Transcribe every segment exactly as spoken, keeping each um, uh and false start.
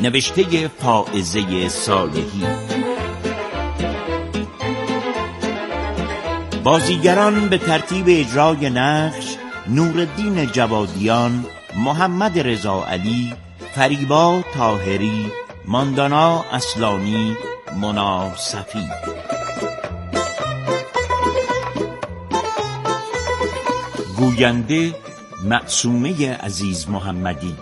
نوشته فائزه صالحی. بازیگران به ترتیب اجرای نقش: نورالدین جوادیان، محمد رضا علی، فریبا طاهری، ماندانا اصلانی، مونا صفی. گوینده: معصومه عزیز محمدی.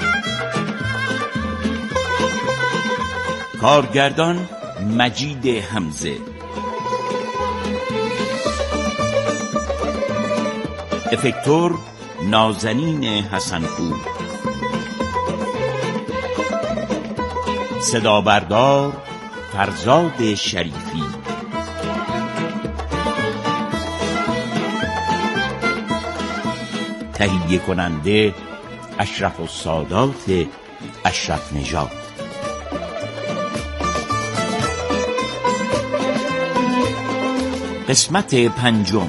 کارگردان: مجید حمزه. افکتور: نازنین حسنپور. صدا بردار: فرزاد شریفی. تهیه کننده: اشرف السادات اشرف نژاد. قسمت پنجم.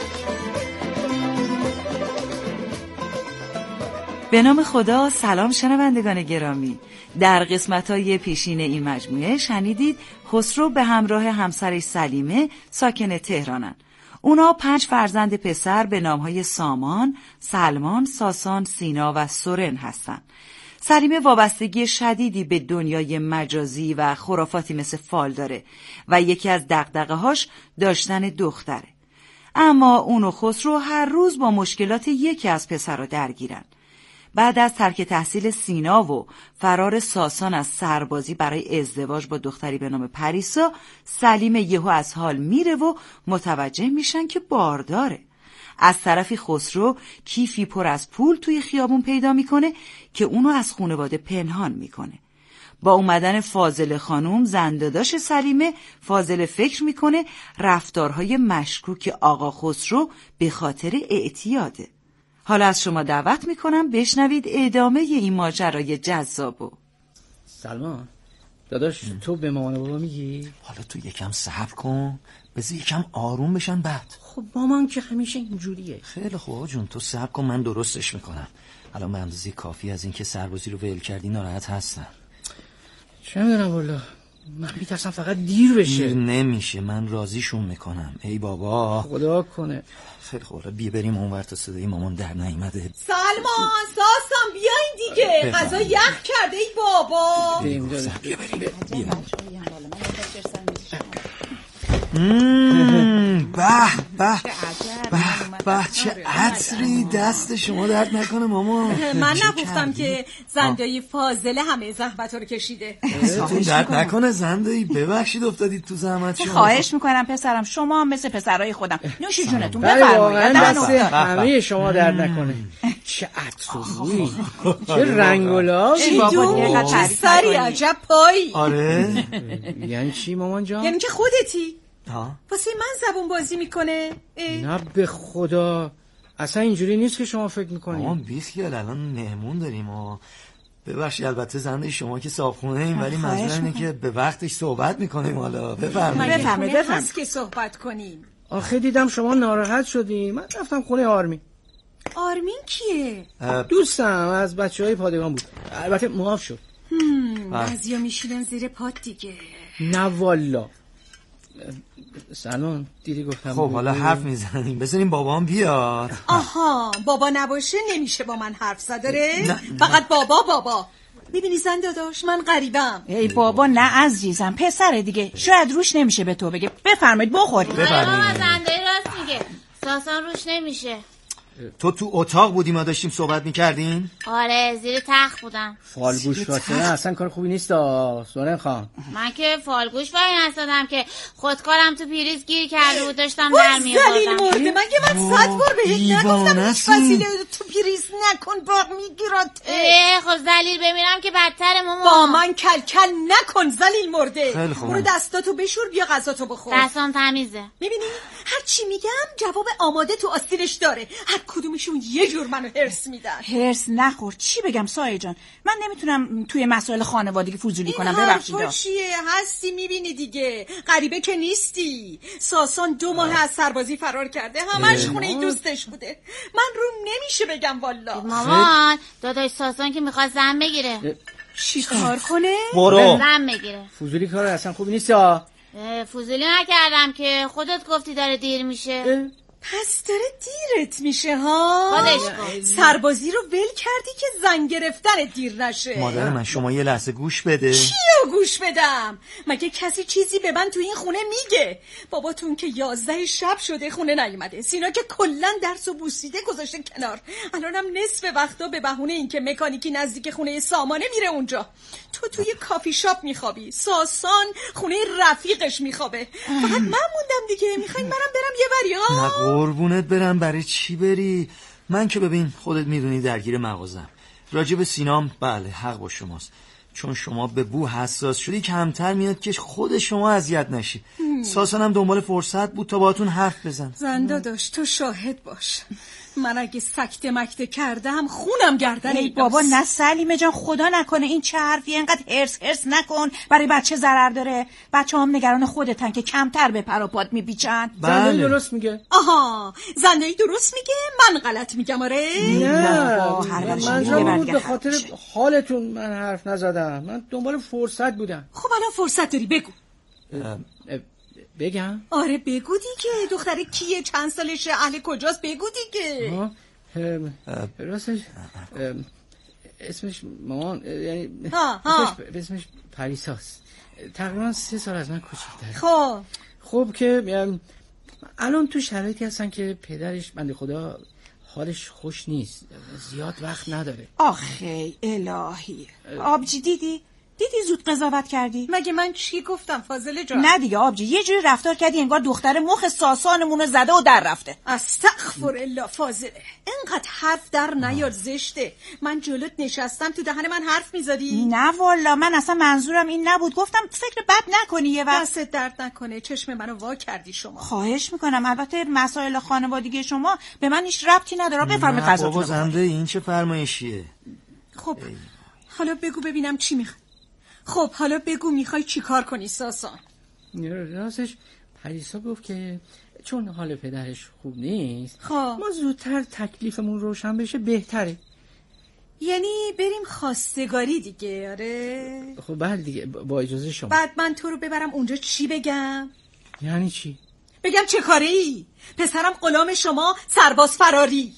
به نام خدا. سلام شنوندگان گرامی. در قسمت‌های پیشین این مجموعه شنیدید خسرو به همراه همسرش سلیمه ساکن تهرانن. اونا پنج فرزند پسر به نامهای سامان، سلمان، ساسان، سینا و سورن هستن. سلیمه وابستگی شدیدی به دنیای مجازی و خرافاتی مثل فال داره و یکی از دغدغه‌هاش داشتن دختره. اما اون و خسرو هر روز با مشکلات یکی از پسرها درگیرن. بعد از ترک تحصیل سینا و فرار ساسان از سربازی برای ازدواج با دختری به نام پریسا، سلیمه یهو از حال میره و متوجه میشن که بارداره. از طرفی خسرو کیفی پر از پول توی خیابون پیدا میکنه که اونو از خانواده پنهان میکنه. با اومدن فاضله خانوم، زنداداش سلیمه، فاضله فکر میکنه رفتارهای مشکوک آقا خسرو به خاطر اعتیاده. حالا از شما دعوت میکنم بشنوید ادامه این ماجرای جذابو. سلمان داداش، تو به مامان بابا میگی؟ حالا تو یکم صبر کن، بذار یکم آروم بشن بعد. خب مامان که همیشه اینجوریه. خیلی خوب جون، تو صبر کن، من درستش میکنم. الان من اندازه کافی از این که سربازی رو ول کردی ناراحت هستم. چه میدونم والا، من میترسم فقط دیر بشه. دیر نمیشه، من راضیشون میکنم. ای بابا خدا کنه. خیلی خوب، بیا بریم اونور تا صدای مامان در نیامده. سلمان، ساسان بیاین دیگه، غذا یخ کرده. ای بابا بریم بیا بریم بیا. به به به به، چه عطری. دست شما درد نکنه مامان. من نگفتم که زندایی فاضله همه زحمت رو کشیده؟ درد نکنه زندایی، ببخشید افتادید تو زحمت شما. خواهش میکنم پسرم، شما مثل پسرای خودم. نوشی جونتون بله بفرمایید. دست همه شما درد نکنه. چه عطری، چه رنگ و لابی. چه سری عجب پایی. آره یعنی چی مامان جان؟ یعنی که خودتی ها؟ واسه من زبون بازی میکنه؟ نه به خدا، اصلا اینجوری نیست که شما فکر میکنید. مامان بیخیال، الان مهمون داریم و ببخشید البته زنده شما که صاحبخونه ایم، ولی منظور اینه که به وقتش صحبت میکنیم. حالا بفرمایید بفرمایید بفرمایید که صحبت کنیم. آخه دیدم شما ناراحت شدی، من رفتم خونه آرمین. آرمین کیه؟ دوستم از بچهای پادگان بود، البته معاف شد. بعضیا میشیدن زیر پات دیگه. نه والا. سلام، دیدی گفتم. خب حالا حرف میزنیم، بذاریم بابام بیاد. آها، بابا نباشه نمیشه با من حرف زد داره؟ فقط بابا بابا. میبینی زنده داشت، من غریبم. ای بابا نه عزیزم، پسر دیگه، شاید روش نمیشه به تو بگه. بفرمایید بخورید. بفرمایید. زنده راست میگه، ساسان روش نمیشه. تو تو اتاق بودی ما داشتیم صحبت میکردیم؟ آره زیر تخت بودم. فالگوش واسه اصلا کار خوبی نیست سورن خان. من که فالگوش وای نستادم که خودکارم تو پریز گیر کرده بود، داشتم در میآوردم. زلیل مرده، من که من صد بار بهت نگفتم هیچ وسیله تو پریز نکن، باق میگیرات. اه خب زلیل بمیرم که بدتر ماما. با من کل کل نکن زلیل مرده. خیلی خوب، برو دستاتو بشور بیا غذاتو بخور. دستام تمیزه. میبینی هر چی میگم جواب آماده تو آستینش داره. هر کدومشون یه جور منو هرس میدن. هرس نخور. چی بگم سایه جان، من نمیتونم توی مسائل خانوادگی فضولی کنم. ببخشید. این چیه؟ هستی میبینی دیگه، غریبه که نیستی. ساسان دو ماه از سربازی فرار کرده، همش خونه ای دوستش بوده. من روم نمیشه بگم والا. مامان داداش ساسان که میخواد زن بگیره. چی کار کنه؟ برو زن بگیره. فضولی کار اصلا خوبی نیست ها. فضولی نکردم که خودت گفتی داره دیر میشه. پس داره دیرت میشه ها. خودش سربازی رو ول کردی که زن گرفتن دیر نشه. مادر من شما یه لحظه گوش بده. چیو گوش بدم؟ مگه کسی چیزی به من تو این خونه میگه؟ باباتون که یازده شب شده خونه نیومده، سینا که کلن درس و بوسیده گذاشته کنار، الانم نصف وقتا به بهونه این که مکانیکی نزدیک خونه سامانه میره اونجا. تو توی کافی شاپ میخوابی، ساسان خونه رفیقش میخوابه، فقط من موندم دیگه. میخواین منم برم یه بری ها؟ نه قربونت برم، برای چی بری؟ من که ببین خودت میدونی درگیر مغازم. راجب سینام بله حق با شماست، چون شما به بو حساس شدی کمتر میاد که خود شما اذیت نشی. ساسان هم دنبال فرصت بود تا باهاتون حرف بزن. زنده داشت تو شاهد باش، من اگه سکته مکته کردم خونم گردن. ای بابا نه سلیمه جان، خدا نکنه این چه حرفی، اینقدر هرس هرس نکن، برای بچه ضرر داره. بچه هم نگران خودتن که کمتر به پر و پات میپیچن. زندهی درست میگه. آها زندهی درست میگه، من غلط میگم. آره نه من بود به خاطر حالتون من حرف نزدم، من دنبال فرصت بودم. خب الان فرصت داری بگو. بگم؟ آره بگو دیگه. دختره کیه، چند سالشه، اهل کجاست؟ بگو دیگه. راستش اسمش مامان یعنی ها ها. اسمش, اسمش پریساست، تقریبا سه سال از من کوچیک‌تره. خب خب که الان تو شرایطی هستن که پدرش بنده خدا حالش خوش نیست، زیاد وقت نداره. آخه الهی آبجی دیدی؟ دیدی زود قضاوت کردی؟ مگه من چی گفتم فاضله جان؟ نه دیگه آبجی، یه جوری رفتار کردی انگار دختر مخ ساسانمونو زده و در رفته. استغفر الله فاضله، اینقدر حرف در نیار، زشته. من جلوت نشستم تو دهن من حرف میذاری؟ نه والا من اصلا منظورم این نبود، گفتم فکر بد نکنی یه وقت. دست درد نکنه، چشم منو وا کردی شما. خواهش میکنم، البته مسائل خانوادگی شما به من هیچ ربطی نداره، بفرمایید غذاتون. بابا زنده این چه فرمایشیه؟ خب حالا بگو ببینم چی میخوای. خب حالا بگو میخوای چی کار کنی ساسان؟ راستش پریسا گفت که چون حال پدرش خوب نیست خب ما زودتر تکلیفمون روشن بشه بهتره. یعنی بریم خواستگاری دیگه؟ آره خب بله دیگه با اجازه شما. بعد من تو رو ببرم اونجا چی بگم؟ یعنی چی؟ بگم چه کاره ای؟ پسرم غلام شما سرباز فراری.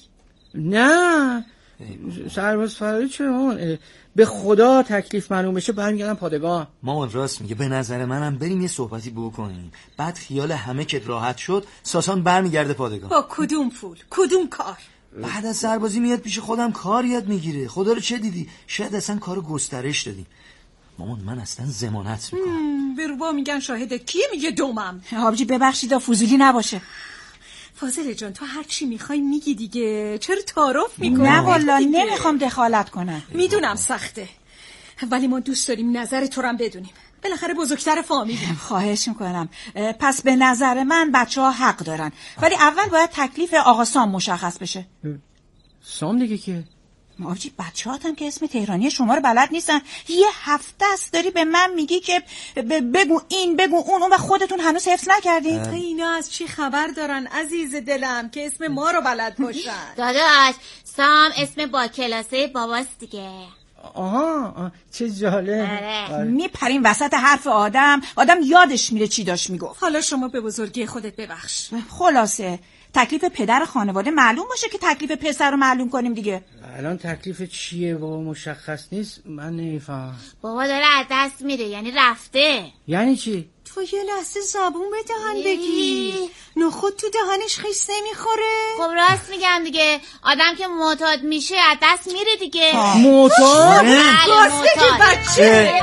نه سرباز فراری چرا؟ به خدا تکلیف معلوم بشه برمیگردم پادگان. مامان راست میگه، به نظر منم بریم یه صحبتی بکنیم، بعد خیال همه که راحت شد ساسان برمیگرده پادگان. با کدوم پول کدوم کار؟ بعد از سربازی میاد پیش خودم کار یاد میگیره. خدا رو چه دیدی، شاید اصلا کارو گسترش دادیم. مامان من اصلا ضمانت میکنم. به روبا میگن شاهدت کیه؟ میگه دومم. آبجی ببخشید فضولی نباشه. فاضله جان تو هر چی میخوای میگی دیگه، چرا تعارف میکنی؟ نه والا نمیخوام دخالت کنم. میدونم سخته ولی ما دوست داریم نظر تو رو بدونیم، بالاخره بزرگتر فامیلیم. خواهش میکنم. پس به نظر من بچه ها حق دارن، ولی اول باید تکلیف آقا سام مشخص بشه. سام دیگه که آبجی بچه هاتم که اسم تهرانی شما رو بلد نیستن، یه هفته است داری به من میگی که بگو این بگو اون و خودتون هنوز حفظ نکردین. اینا از چی خبر دارن عزیز دلم که اسم ما رو بلد باشن؟ داداش سام اسم با کلاسه باباست دیگه. آها آه. چه جالب. آره. میپریم وسط حرف آدم، آدم یادش میره چی داشت میگفت. حالا شما به بزرگی خودت ببخش. خلاصه تکلیف پدر خانواده معلوم باشه که تکلیف پسر رو معلوم کنیم دیگه. الان تکلیف چیه بابا مشخص نیست، من نمیفهم. بابا داره از دست میره، یعنی رفته. یعنی چی؟ تو یه لحظه زبون به دهن بگیر، نخود تو دهنش خیس نمیخوره. خب راست میگم دیگه، آدم که معتاد میشه از دست میره دیگه. معتاد؟ راسته که بچه.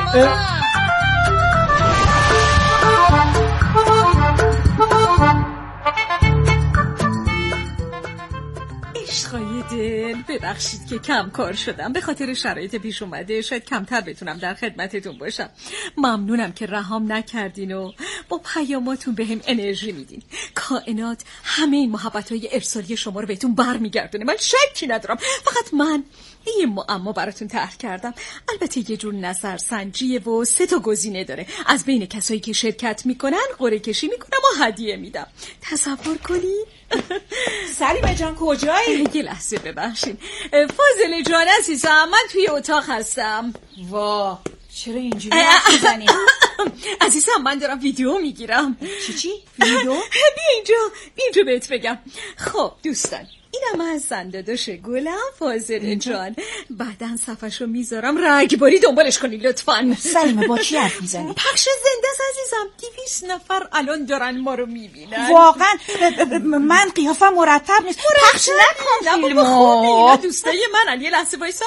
عشقای دل ببخشید که کم کار شدم، به خاطر شرایط پیش اومده شاید کمتر بتونم در خدمتتون باشم. ممنونم که رهام نکردین و با پیاماتون بهم انرژی میدین. کائنات همه این محبتهای ارسالی شما رو بهتون برمیگردونه، من شکی ندارم. فقط من یه معما براتون طرح کردم. البته یه جور نظر سنجیه و سه تا گزینه داره. از بین کسایی که شرکت میکنن قرعه کشی میکنم و هدیه میدم. تصور کنید سلیمه جان کجایی؟ یه لحظه ببخشین. فاضله جان عزیزم، من توی اتاق هستم. وا چرا اینجوری حرف می‌زنی؟ عزیزم من دارم ویدیو میگیرم. چی چی؟ ویدیو؟ بیا اینجا، بیا اینجا بهت بگم. خب دوستان، اینم از زنداداش گلم فاضله جان. بعدن صفحشو میذارم رگباری دنبالش کنی لطفاً. سلیمه با کی حرف میزنی؟ پخش زنده است عزیزم. دویست نفر الان دارن ما رو میبینن. واقعا من قیافم مرتب نیست. پخش نکن فیلمو. دوستای من یه لحظه وایسا.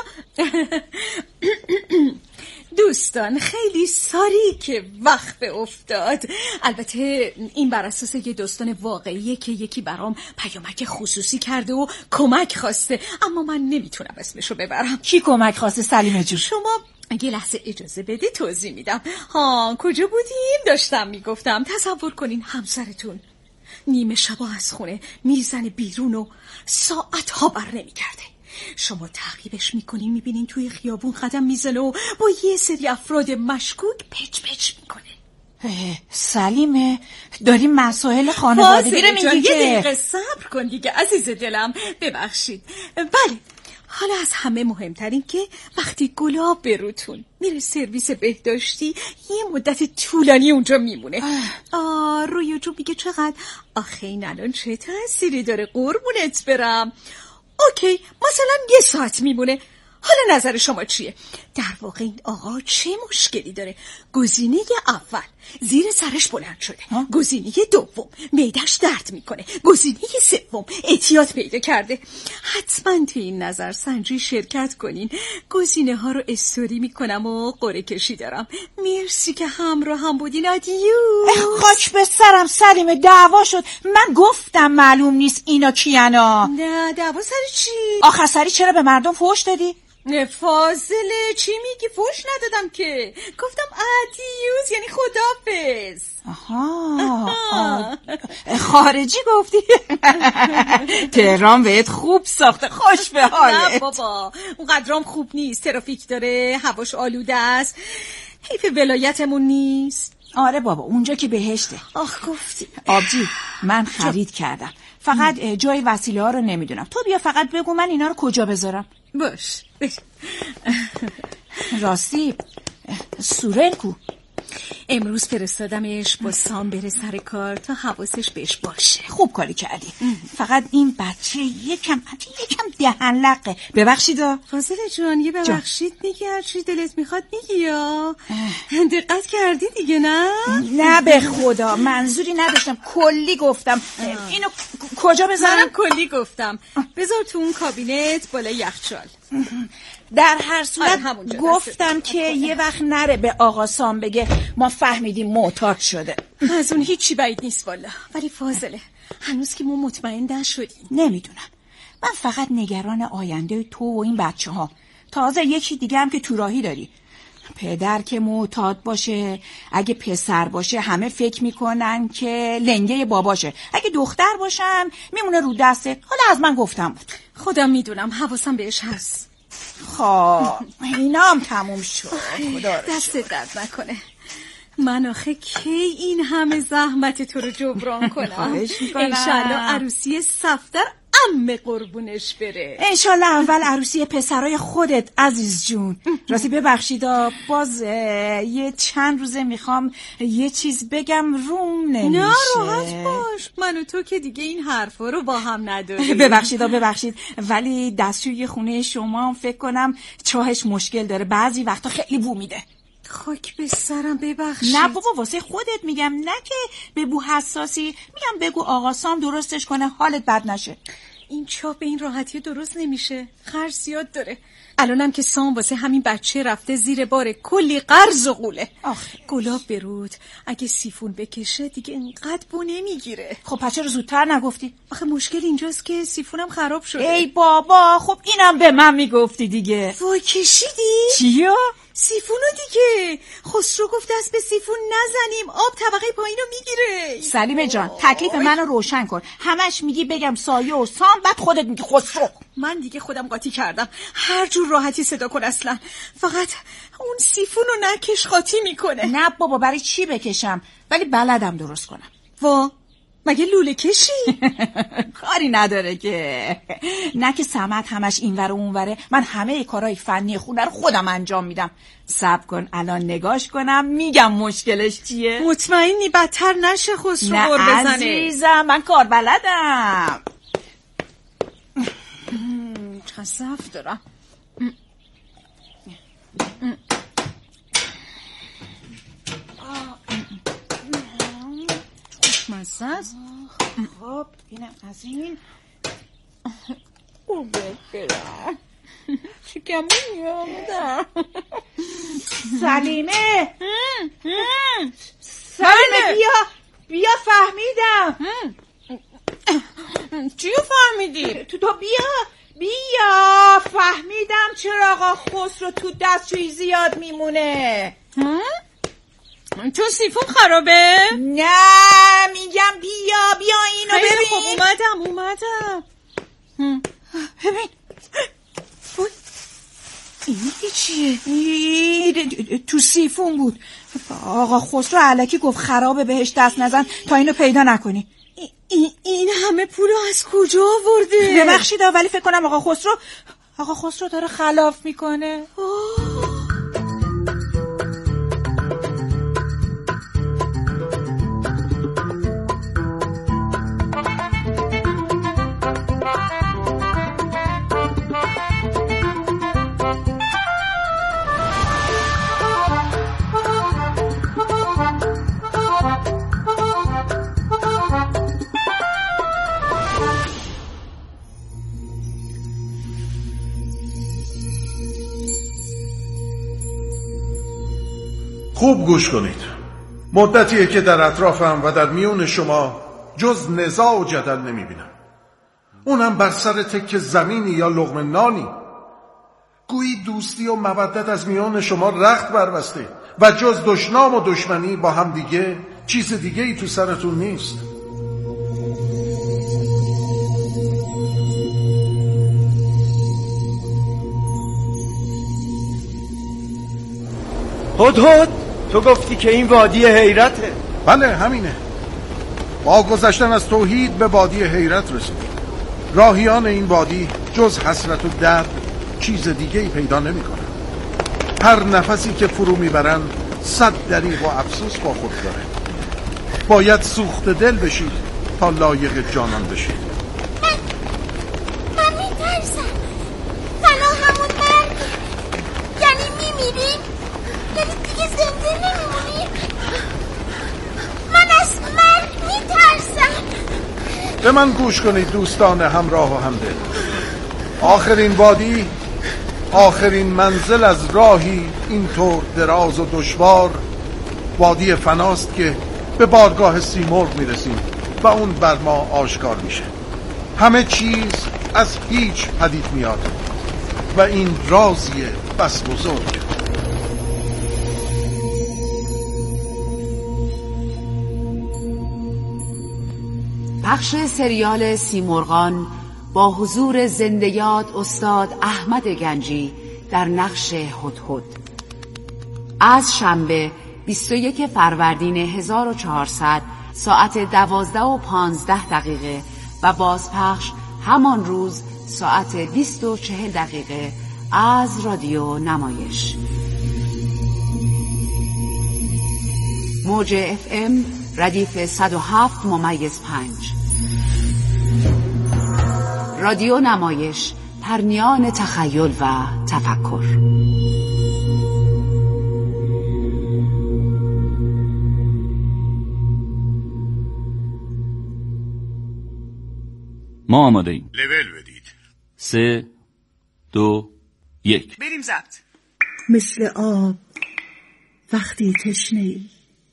دوستان خیلی ساری که وقفه افتاد. البته این بر اساس یه داستان واقعیه که یکی برام پیامک خصوصی کرده و کمک خواسته، اما من نمیتونم اسمشو ببرم. کی کمک خواسته سلیمه جون؟ شما اگه لحظه اجازه بدی توضیح میدم. ها کجا بودیم؟ داشتم میگفتم تصور کنین همسرتون نیمه شبا از خونه میزنه بیرون و ساعت ها بر نمیگرده. شما تعقیبش میکنین، میبینین توی خیابون قدم میزنه و با یه سری افراد مشکوک پچ پچ میکنه. سلیمه داری مسائل خانوادگی رو میگی که یه دقیقه صبر کن دیگه عزیز دلم. ببخشید. بله حالا از همه مهمترین که وقتی گلاب به روتون میره سرویس بهداشتی یه مدت طولانی اونجا میمونه. آه رویا جو میگه چقدر آخه این الان چه تأثیری داره قربونت برم. اوکی مثلا یه ساعت میمونه. حالا نظر شما چیه؟ در واقع این آقا چه مشکلی داره؟ گزینه اول زیر سرش بلند شده، گزینه دوم معده‌اش درد میکنه، گزینه سوم اعتیاد پیدا کرده. حتما تو این نظر سنجی شرکت کنین. گزینه ها رو استوری میکنم و قرعه کشی دارم. مرسی که همراه هم بودین. آدیوس. خاک به سرم سلیمه دعوا شد. من گفتم معلوم نیست اینا کیانا. نه دعوا سر چی؟ آخر سری چرا به مردم فحش دادی؟ فاضله چی میگی؟ فحش ندادم که، گفتم ادیوس یعنی خدافظ. آها خارجی گفتی؟ تهران بهت خوب ساخته، خوش به حالت. نه بابا اون قدرام خوب نیست، ترافیک داره، هواش آلوده است، حیف ولایتمون نیست. آره بابا اونجا که بهشته. آخ گفتی. آبجی من خرید کردم، فقط جای وسیله ها رو نمیدونم. تو بیا فقط بگو من اینا رو کجا بذارم. باش. راستی سورل کو؟ امروز فرستادمش با سام بره سر کار تا حواسش بهش باشه. خوب کاری کردی. فقط این بچه یکم یکم دهن لقه. ببخشید. فاضله جان یه ببخشید میگی، هر چی دلت میخواد میگی یا دقت کردی دیگه؟ نه نه به خدا منظوری نداشتم، کلی گفتم. اینو کجا بذارم؟ کلی گفتم بذار تو اون کابینت بالای یخچال. در هر صورت گفتم که یه وقت نره به آقا سام بگه ما فهمیدیم معتاد شده. از اون هیچی بعید نیست والا. ولی فاضله هنوز که ما مطمئن نشدیم. نمیدونم، من فقط نگران آینده تو و این بچه ها. تازه یکی دیگه هم که تو راهی داری. پدر که معتاد باشه، اگه پسر باشه همه فکر میکنن که لنگه باباشه، اگه دختر باشم میمونه رو دستت. حالا از من گفتم بود. خودم میدونم، حواسم بهش هست. خب اینا هم تموم شد. خدا دست درد نکنه. من آخه کی این همه زحمت تو رو جبران کنم؟ انشالله عروسی صفدر عمه قربونش بره. انشالله اول عروسی پسرای خودت عزیز جون. راستی ببخشیدا باز یه چند روزه میخوام یه چیز بگم روم نمیشه. نه راحت باش، من و تو که دیگه این حرفا رو با هم نداریم. ببخشیدا ببخشید ولی دستشوی خونه شما هم فکر کنم چاهش مشکل داره، بعضی وقتا خیلی بو میده. خاک به سرم ببخشید. نه بابا واسه خودت میگم، نه که به بو حساسی. میگم بگو آقا سام درستش کنه حالت بد نشه. این چاپ به این راحتی درست نمیشه، خرج زیاد داره. الانم که سام واسه همین بچه رفته زیر بار کلی قرض و قوله. آخه گلاب برود اگه سیفون بکشه دیگه اینقدر بو نمیگیره. خب پس چرا زودتر نگفتی؟ آخه مشکل اینجاست که سیفونم خراب شده. ای بابا خب اینم به من میگفتی دیگه. وای کشیدی؟ چیو؟ سیفونو دیگه. خسرو گفت دست به سیفون نزنیم، آب طبقه پایینو میگیره. سلیمه جان تکلیف منو روشن کن. همش میگی بگم سایه و سام، بعد خودت میگی خسرو. من دیگه خودم قاطی کردم، هر جور راحتی صدا کن. اصلا فقط اون سیفونو نکش قاطی میکنه. نه بابا برای چی بکشم، ولی بلدم درست کنم. وا مگه لوله کشی؟ کاری نداره که. نه که سمت همش اینور و اونوره. من همه کارهای فنی خونه رو خودم انجام میدم. صبر کن الان نگاش کنم میگم مشکلش چیه. مطمئنی بدتر نشه خسرو نه بر بزنه؟ عزیزم من کار بلدم. چقدر صف دارم. خوشمزه است. خب اینم از این. او بگرم شکمون میامدم. سلیمه سلیمه بیا بیا فهمیدم. چیو فهمیدی؟ تو تو بیا بیا فهمیدم چرا آقا خسرو تو دستشویی زیاد میمونه. چون سیفون خرابه؟ نه میگم بیا بیا اینو ببین. خیلی خوب اومدم اومدم. ببین وای این چیه؟ این تو سیفون بود. آقا خسرو الکی گفت خرابه بهش دست نزن تا اینو پیدا نکنی. این, این همه پولو از کجا آورده؟ ببخشید ولی فکر کنم آقا خسرو آقا خسرو داره خلاف میکنه. خوب گوش کنید. مدتیه که در اطرافم و در میون شما جز نزاع و جدل نمیبینم، اونم بر سر تک زمینی یا لقمه نانی. گویی دوستی و مودت از میان شما رخت بربسته و جز دشنام و دشمنی با هم دیگه چیز دیگه ای تو سرتون نیست. هدهد تو گفتی که این وادی حیرته. بله همینه. با گذشتن از توحید به وادی حیرت رسیدیم. راهیان این وادی جز حسرت و درد چیز دیگه ای پیدا نمی کنن. هر نفسی که فرو میبرن صد دریغ و افسوس با خود داره. باید سوخت دل بشید تا لایق جانان بشید. من من میترسم. فنا همون مرگ. یعنی میمیریم، یعنی دیگه زنده نمیمونیم. من از مرگ میترسم. به من گوش کنید دوستان همراه و همدل. آخرین وادی، آخرین منزل از راهی اینطور دراز و دشوار، وادی فناست که به بارگاه سیمرغ میرسیم و اون بر ما آشکار میشه. همه چیز از هیچ پدید میاد و این رازیه بس بزرگ. پخش سریال سیمرغان با حضور زنده یاد استاد احمد گنجی در نقش هدهد از شنبه بیست و یک فروردین هزار و چهارصد ساعت دوازده و پانزده دقیقه و بازپخش همان روز ساعت بیست و چهل دقیقه از رادیو نمایش. موج اف ام ردیف صد و هفت ممیز پنج. رادیو نمایش، پرنیان تخیل و تفکر. ما آماده ایم. لول بدید. سه دو یک بریم ضبط. مثل آب وقتی تشنه‌ای،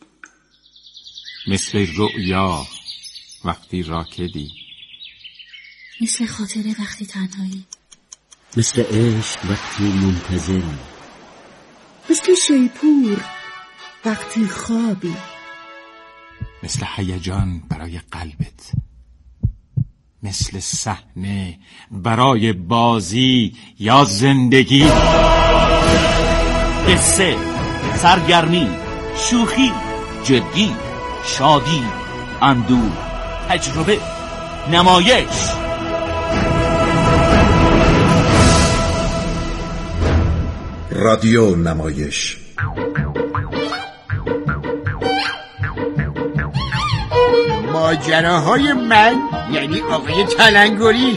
مثل رؤیا وقتی راکدی، مثل خاطره وقتی تنهایی، مثل عشق وقتی منتظری، مثل شیپور وقتی خوابی، مثل هیجان برای قلبت، مثل صحنه برای بازی یا زندگی. قصه، سرگرمی، شوخی، جدی، شادی، اندوه، تجربه، نمایش. رادیو نمایش. ماجراهای من یعنی آقای تلنگری.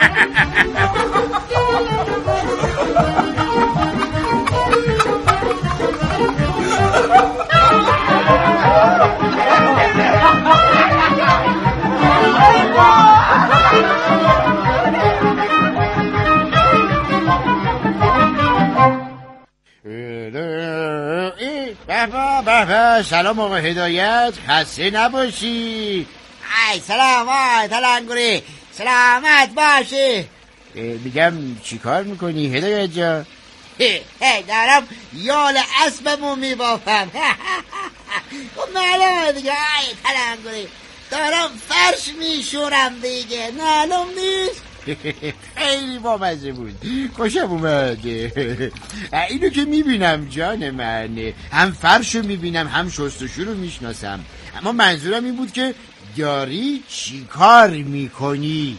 سلام آقا هدایت، خسته نباشی. ای سلام آقای تلنگری، سلامت باشی. میگم چی کار میکنی هدایت جا؟ هی دارم یال اسبمو میبافم. خب معلومه دیگه ای تلنگری، دارم فرش میشورم دیگه، معلوم نیست؟ خیلی بامزه بود، خوشم اومده. اینو که میبینم جان من، هم فرش رو میبینم هم شستشو رو میشناسم، اما منظورم این بود که داری چی کار میکنی؟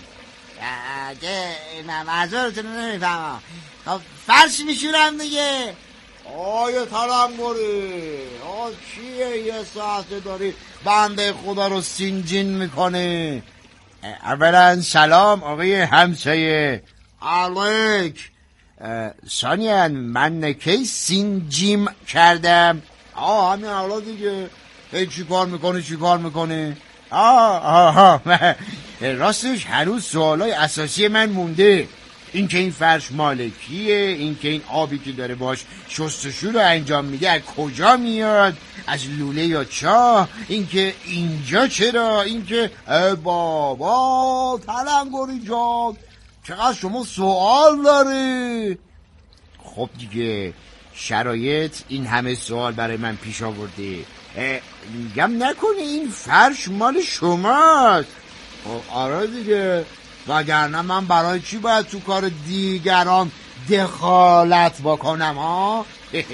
منظورتون رو نمیفهمم. خب فرش میشورم دیگه. آیا تلنگری، آه چیه یه ساعته داری بنده خدا رو سینجین میکنه؟ اولا سلام آقای همسایه. علیک. ثانیاً من کی سینجیم کردم؟ آه همین حالا دیگه. ای چی کار میکنه چی کار میکنه؟ آه آه آه راستش هنوز سوالای اساسی من مونده. این که این فرش مالکیه، این که این آبی که داره باش شستشو رو انجام میده از کجا میاد، از لوله یا چاه، این که اینجا چرا، این که ای بابا تلنگری جان چقدر شما سوال داری. خب دیگه شرایط این همه سوال برای من پیش آورده. میگم نکنه این فرش مال شماست؟ آره دیگه، وگرنه من برای چی باید تو کار دیگران دخالت بکنم ها؟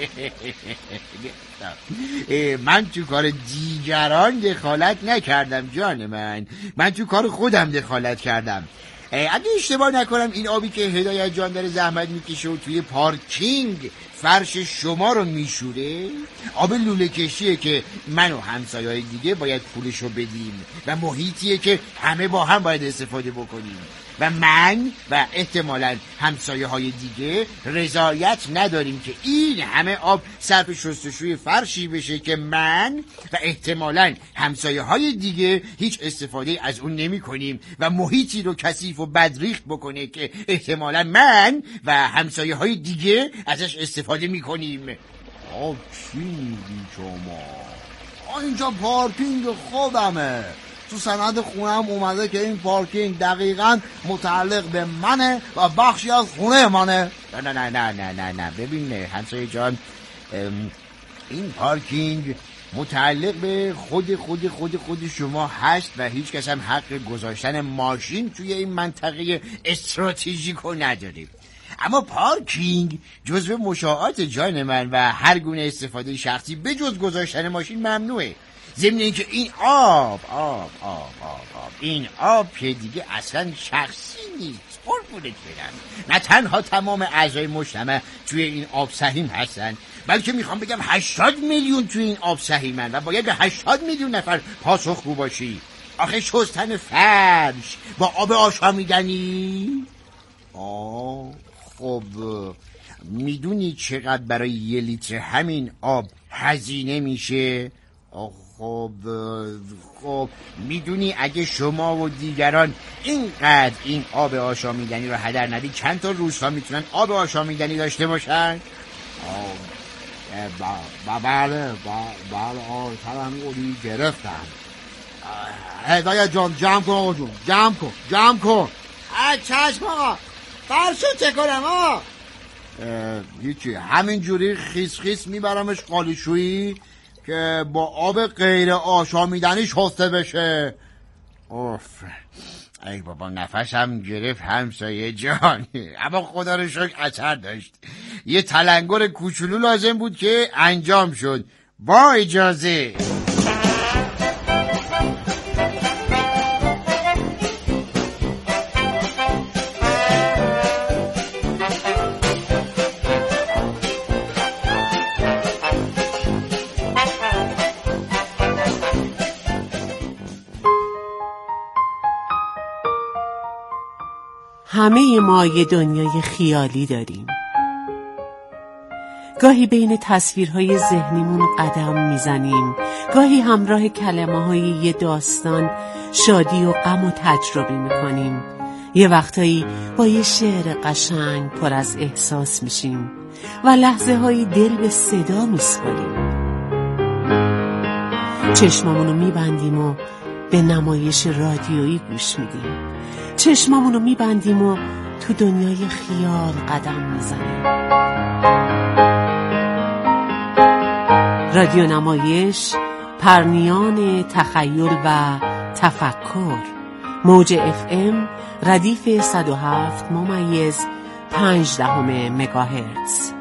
من تو کار دیگران دخالت نکردم جان من، من تو کار خودم دخالت کردم. اگه اشتباه نکنم این آبی که هدایت جان داره زحمت میکشه و توی پارکینگ فرش شما رو میشوره، آب لوله کشیه که من و همسایه‌های دیگه باید پولشو بدیم و محیطیه که همه با هم باید استفاده بکنیم و من و احتمالاً همسایه‌های دیگه رضایت نداریم که این همه آب صرف شستشوی فرشی بشه که من و احتمالاً همسایه‌های دیگه هیچ استفاده از اون نمی کنیم و محیطی رو کثیف و بدریخت بکنه که احتمالاً من و همسایه‌های دیگه ازش استفاده می کنیم. آه چی میگی شما؟ آه اینجا پارکینگ خودمه، تو سند خونم اومده که این پارکینگ دقیقاً متعلق به منه و بخشی از خونه منه. نه نه نه نه نه نه نه ببین همسایه جان، این پارکینگ متعلق به خود خود خود خود شما هست و هیچ کس هم حق گذاشتن ماشین توی این منطقه استراتژیکو نداره. اما پارکینگ جزو مشاعات جان من و هر گونه استفاده شخصی به جز گذاشتن ماشین ممنوعه. ضمن اینکه این آب آب آب آب آب این آب که دیگه اصلا شخصی نیست، قربونت برم. نه تنها تمام اعضای مجتمع توی این آب سهیم هستن، بلکه میخوام بگم هشتاد میلیون توی این آب سهیمن و باید به هشتاد میلیون نفر پاسخگو باشی. آخه شستن فرش با آب آشامیدنی؟ آه خب میدونی چقدر برای یه لیتر همین آب هزینه میشه؟ خب خب میدونی اگه شما و دیگران اینقدر این آب آشامیدنی رو هدر ندی چند تا روزها میتونن آب آشامیدنی داشته باشن؟ بله بله آه تلنگری گرفتم. هدایت جان جمع کن آقا جون، جمع کن جمع کن. چشم آقا، فرشو چه کنم آقا؟ هیچی، همین جوری خیس خیس میبرمش قالیشویی که با آب غیر آشامیدنی شسته بشه. اوف ای بابا نفسم گرفت همسایه جان. اما خدا رو شکر اثر داشت. یه تلنگر کوچولو لازم بود که انجام شد. با اجازه. همه ما یه دنیای خیالی داریم. گاهی بین تصویرهای ذهنیمون قدم میزنیم، گاهی همراه کلمه‌های یه داستان شادی و غم و تجربه میکنیم. یه وقتایی با یه شعر قشنگ پر از احساس میشیم و لحظه هایی دل به صدا میسپاریم. چشمامونو میبندیم و به نمایش رادیویی گوش میدیم. چشمامونو میبندیم و تو دنیای خیال قدم میزنیم. رادیو نمایش، پرنیان تخیل و تفکر. موج اف ام ردیف صد و هفت ممیز پنج دهم مگاهرتز.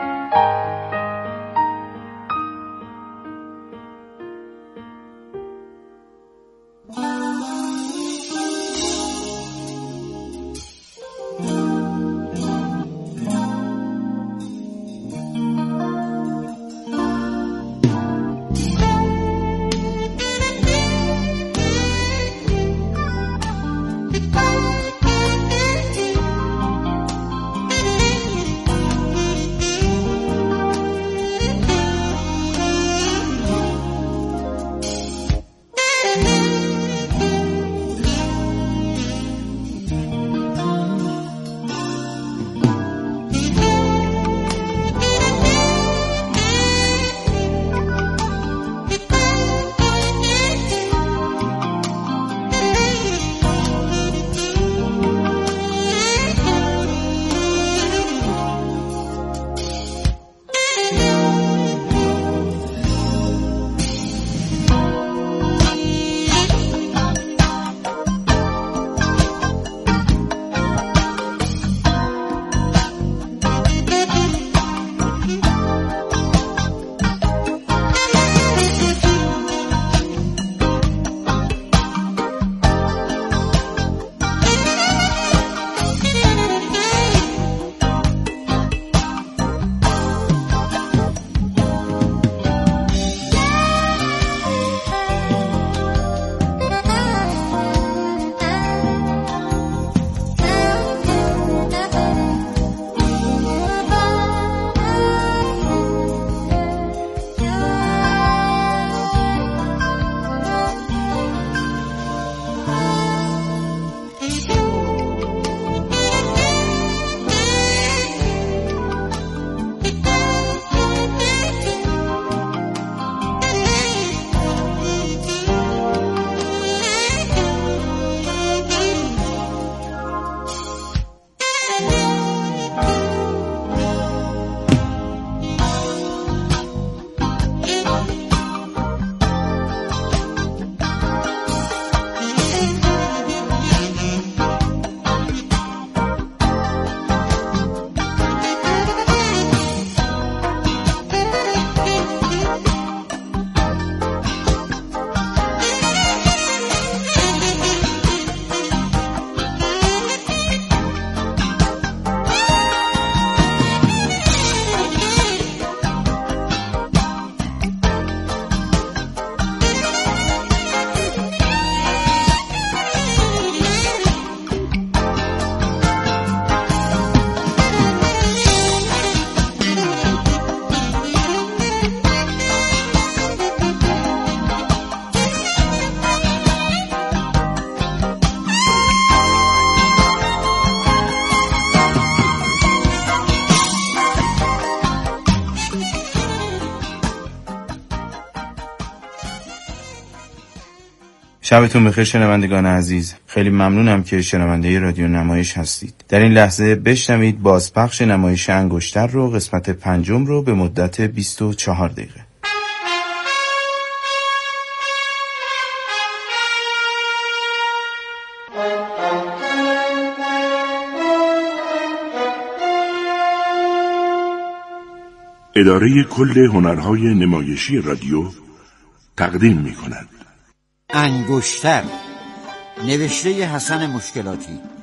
شبتون بخیر شنوندگان عزیز. خیلی ممنونم که شنونده رادیو نمایش هستید. در این لحظه بشنوید بازپخش نمایش انگشتر رو، قسمت پنجم رو، به مدت بیست و چهار دقیقه. اداره کل هنرهای نمایشی رادیو تقدیم می کند. انگشتر، نوشته حسن مشکلاتی،